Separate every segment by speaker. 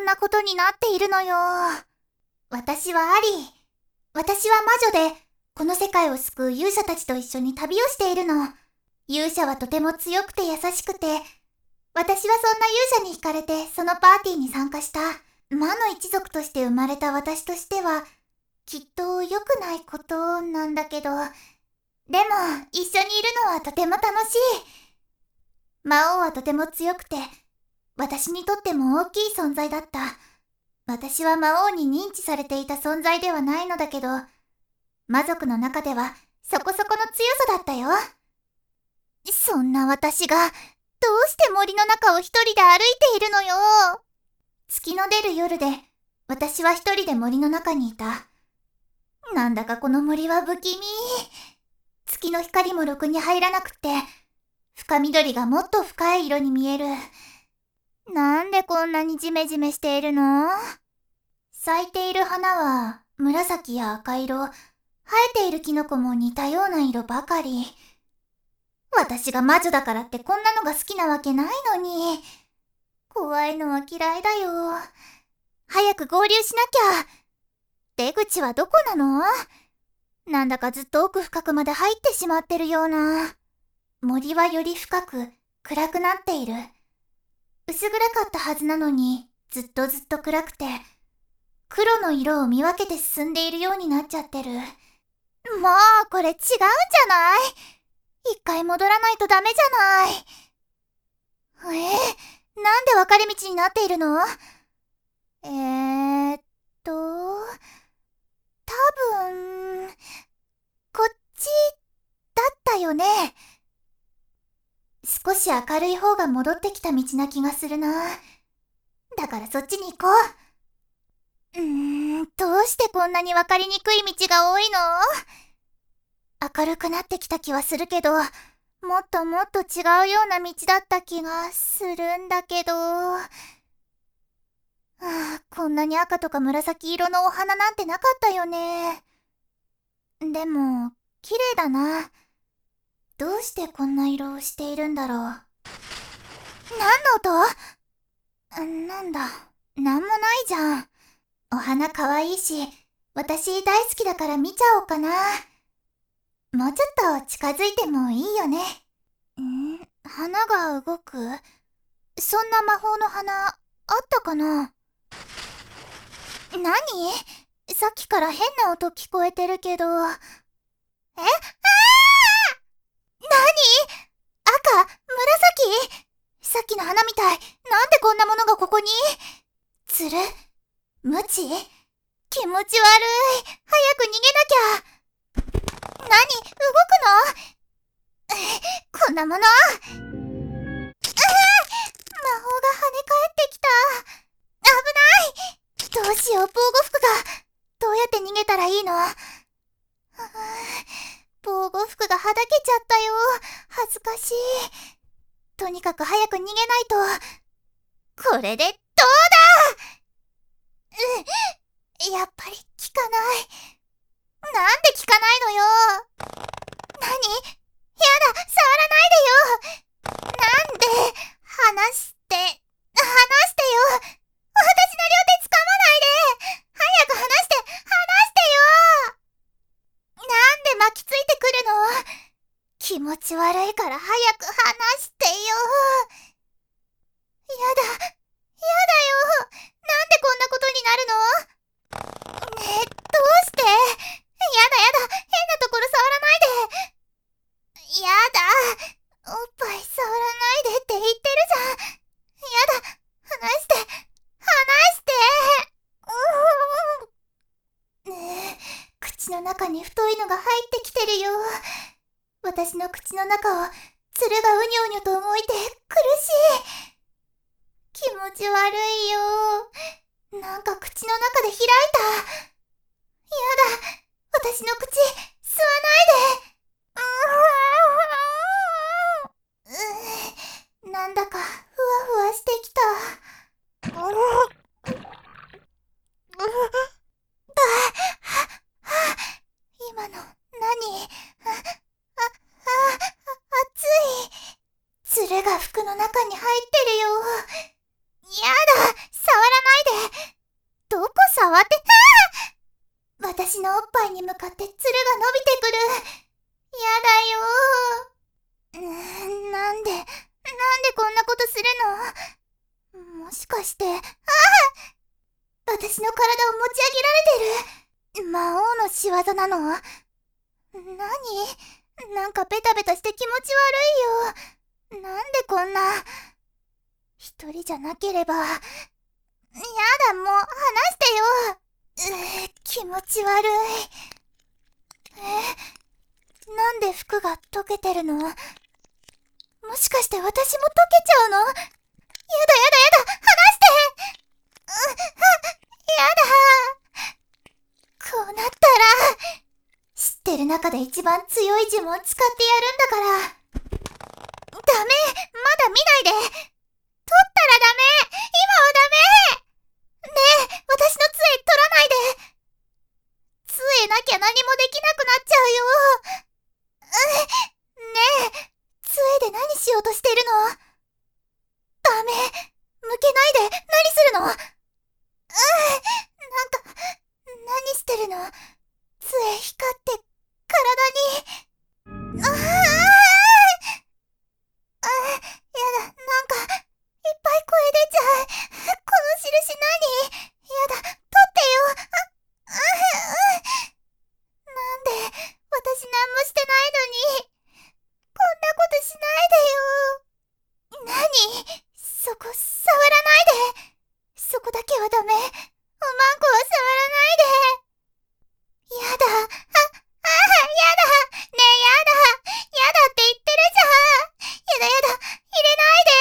Speaker 1: なことになっているのよ。私はアリー。私は魔女で、この世界を救う勇者たちと一緒に旅をしているの。勇者はとても強くて優しくて、私はそんな勇者に惹かれてそのパーティーに参加した。魔の一族として生まれた私としては、きっと良くないことなんだけど、でも一緒にいるのはとても楽しい。魔王はとても強くて、私にとっても大きい存在だった。私は魔王に認知されていた存在ではないのだけど、魔族の中ではそこそこの強さだったよ。そんな私が、どうして森の中を一人で歩いているのよ。月の出る夜で、私は一人で森の中にいた。なんだかこの森は不気味。月の光もろくに入らなくて、深緑がもっと深い色に見える。なんでこんなにジメジメしているの？咲いている花は紫や赤色、生えているキノコも似たような色ばかり。私が魔女だからってこんなのが好きなわけないのに。怖いのは嫌いだよ。早く合流しなきゃ。出口はどこなの？なんだかずっと奥深くまで入ってしまってるような。森はより深く暗くなっている。薄暗かったはずなのに、ずっと暗くて、黒の色を見分けて進んでいるようになっちゃってる。もうこれ違うんじゃない？一回戻らないとダメじゃない。なんで分かれ道になっているの？多分、こっちだったよね。少し明るい方が戻ってきた道な気がするな。だからそっちに行こう。どうしてこんなに分かりにくい道が多いの？明るくなってきた気はするけど、もっともっと違うような道だった気がするんだけど。こんなに赤とか紫色のお花なんてなかったよね。でも、綺麗だな。どうしてこんな色をしているんだろう。何の音？なんだ、なんもないじゃん。お花かわいいし、私大好きだから見ちゃおうかな。もうちょっと近づいてもいいよね。花が動く？そんな魔法の花、あったかな？何？さっきから変な音聞こえてるけど。何？赤？紫？さっきの花みたい。なんでこんなものがここに？つる？無知？気持ち悪い。早く逃げなきゃ。何？動くの？こんなもの。魔法が跳ね返ってきた。危ない。どうしよう、防護服が。どうやって逃げたらいいの？防護服がはだけちゃったよ。恥ずかしい。とにかく早く逃げないと。これでどうだ！やっぱり効かない。なんで効かないのよ。何？やだ、触らないでよ。なんで？離して。離してよ。私の両手掴まないで。早く離して、離してよ。なんで巻きついてくるの？気持ち悪いから早く離してよ。やだ、やだよ。なんでこんなことになるの？ねえ、どうして？やだやだ、変なところ触らないで。やだ、おっぱい触らないでって言ってるじゃん。やだ、離して、離して。口の中に太いのが入ってきてるよ。私の口の中をつるがうにょうにょと動いて苦しい。気持ち悪いよ。なんか口の中で開いた。やだ、私の口吸わないで。なんだかふわふわしてきた。今の何？熱い。つるが服の中に入ってるよ。やだ、触らないで。 って私のおっぱいに向かってツルが伸びてくる。やだよなんでこんなことするの？もしかして、私の体を持ち上げられてる。魔王の仕業なの？なんかベタベタして気持ち悪いよ。なんでこんな。一人じゃなければ。やだ、もう離してよ。気持ち悪い。なんで服が溶けてるの？もしかして私も溶けちゃうの？やだ、離して。やだ。こうなったら、知ってる中で一番強い呪文使ってやるんだから。ダメ、まだ見ないで。取ったらダメ。今はダメ。ねえ、私の杖取らないで。杖なきゃ何もできなくなっちゃうよ。ねえ、杖で何しようとしてるの？ダメ、向けないで。何するの？何してるの？杖光って体に。やだ、なんかいっぱい声出ちゃう。この印何？やだ、取ってよ。なんで私何もしてないのに。こんなことしないでよ。何？そこ触らないで。そこだけはダメ。おまんこは触らないで。やだ。やだ。ねえ、やだ。やだって言ってるじゃん。やだ。入れないで。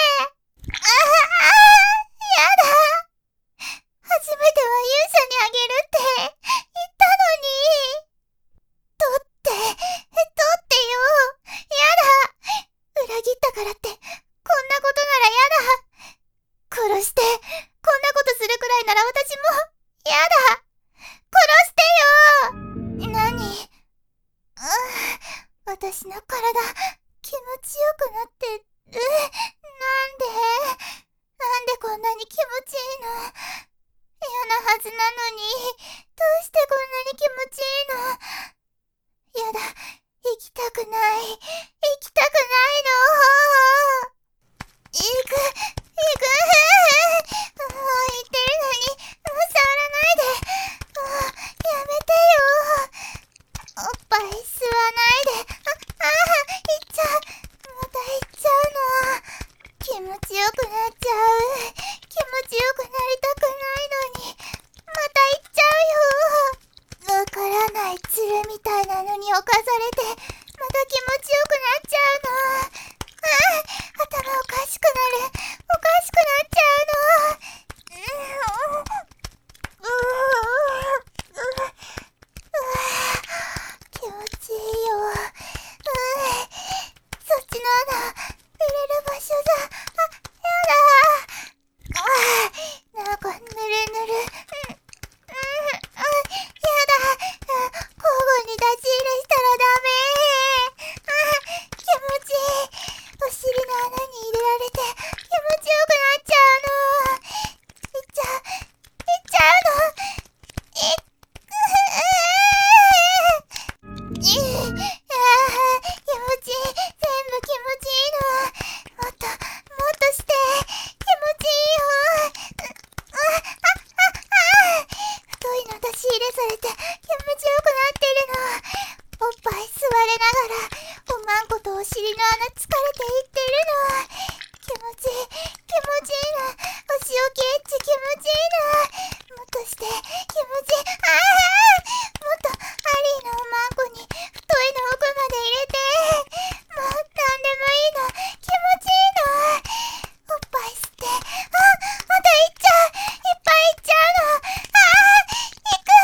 Speaker 1: やだ。初めては勇者にあげるって言ったのに。取ってよ。やだ。裏切ったからって、こんなことならやだ。殺して、こんなことするくらいなら私も、やだ。殺してよ。何？私の体、気持ちよくなってる。なんでこんなに気持ちいいの？嫌なはずなのに、どうしてこんなに気持ちいいの？やだ、行きたくない。行きたくないの。行く。もう言ってるのに、もう触らないで。やめてよ。おっぱい吸わないで。行っちゃう。また行っちゃうの。気持ちよくなっちゃう。気持ちよくなりたくないのに、また行っちゃうよ。わからないツルみたいなのに侵されて、また気持ちよくなっちゃうの。頭おかしくなる。おかしくなっちゃうの。気持ちいいよ。そっちの穴、入れる場所だ。やだ。なんかぬるぬる。やだ。交互に立ち入れしたらダメ。気持ちいい。お尻の穴に入れられて気持ちよくなっちゃうの。いっちゃうの。気持ちいい。全部気持ちいいの。もっとして。気持ちいいよ。太いの出し入れされて気持ちよくなってるの。おっぱい吸われながらおまんことお尻の穴疲れていってるの。気持ちいいの。お仕置きエッチ気持ちいいの。もっとして気持ちいい。もっとアリーのおまんこに太いの奥まで入れて。もうなんでもいいの。気持ちいいの。おっぱい吸って。また行っちゃう。いっぱい行っちゃうの。行く。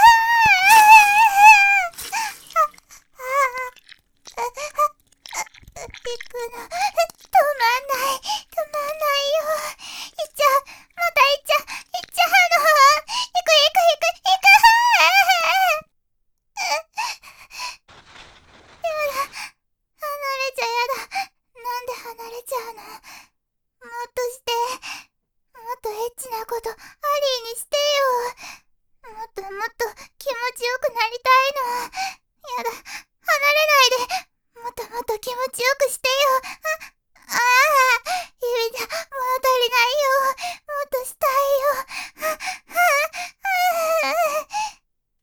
Speaker 1: 行くの。止まんないよ。行っちゃう。また行っちゃうの。行く。やだ。離れちゃやだ。なんで離れちゃうの？もっとして。もっとエッチなことアリーにしてよ。 持ちよくしてよ。